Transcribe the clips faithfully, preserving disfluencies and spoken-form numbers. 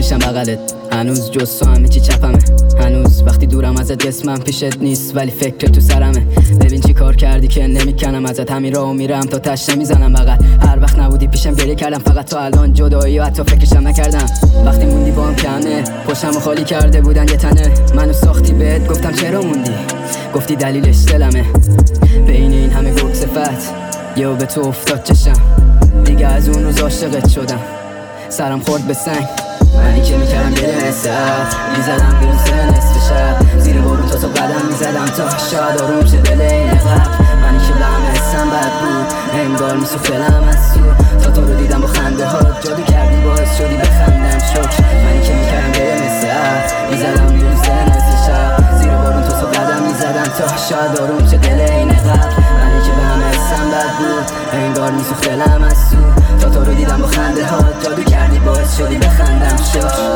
میشم بغلت، هنوز جز تو همه چی چپمه. هنوز وقتی دورم ازت جسمم پیشت نیست ولی فکر تو سرمه. ببین چی کار کردی که نمیکنم ازت، همین راهو میرم تا تش نمیزنم بغل. هر وقت نبودی پیشم گریه کردم فقط، تا الان جدایی و حتی فکرشم نکردم. وقتی موندی با هم کمه، پشتمو خالی کرده بودن یه تنه. منو ساختی بهت گفتم چرا موندی، گفتی دلیلش دلمه. بین این همه گفت صفت یهو به تو افتاد چشم، دیگه از اون روز عاشقت شدم. سرم خورد به سنگ، منی که میکردم گله نسعت، میزدم بیرون سه نصف شب، زیر بارون تا تو قدم میزدم تا شاید آروم شه دل این قبل. منی که به همه حسم بد بود، انگار میسوخت دلم از سو، تا تو رو دیدم با خنده هات جادو کردی باعث شدی بخندم شکر. منی که میکردم گله نسعت، میزدم بیرون سه نصف شب، زیر بارون تا تو قدم میزدم تا شاید آروم شه دل این قبل. منی که به همه حسم بد بود، انگار میسوخت دلم از سو، تا تو رو دیدم با خنده هات جادو کردی باعث شدی بخندم شکر.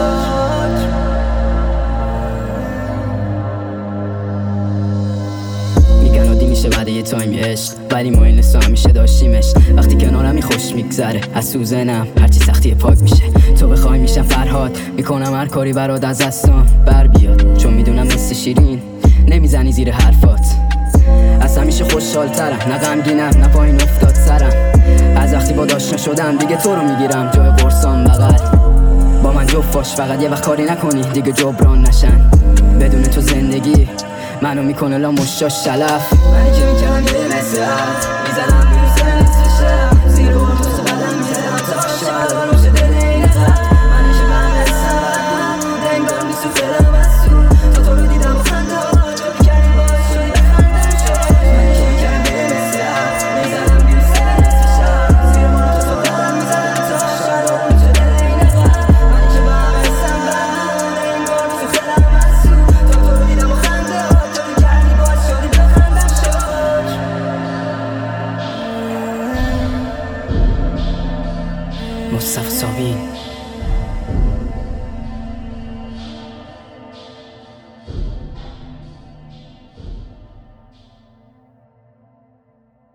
میگن عادی میشه بعد یه تایم عشق، ولی ما این لسا همیشه داشتیمش. وقتی کنارمی خوش میگذره، از سوزنم هرچی سختی پاک میشه. تو بخوای میشم فرهاد، میکنم هر کاری برات از دستام بر بیاد، چون میدونم مثل شیرین نمیزنی زیر حرفات. از همیشه خوشحال ترم، نه غمگینم نه پایین افتاد سرم. از وقتی با داشنا شدم دیگه تو رو میگیرم جای قرصام بغل. با من جفت باش فقط یه وقت کاری نکنی دیگه جبران نشن. بدون تو زندگی منو میکنه لا مشا شلف. منی که میکردم یه نسعت، میزدم بیرون سه نصف شب، زیر بارون تو تو قدم میزدم تا شاید آروم شه دل این قبل. منی که به همه حسم بد بود، انگار میسوخت دلم از سو، تا تو رو دیدم با خنده هات جادو کردی باعث شدی بخندم شکر. منی که میکردم یه نسعت، میزدم بیرون سه نصف شب، زیر بارون تو تو قدم میزدم تا شاید آروم شه دل این قبل. منی که به همه حسم بد بود، انگار میسوخت دلم از سو، تا تو رو دیدم با خنده هات جادو کردی باعث شدی بخندم شکر. مصطفی صابین.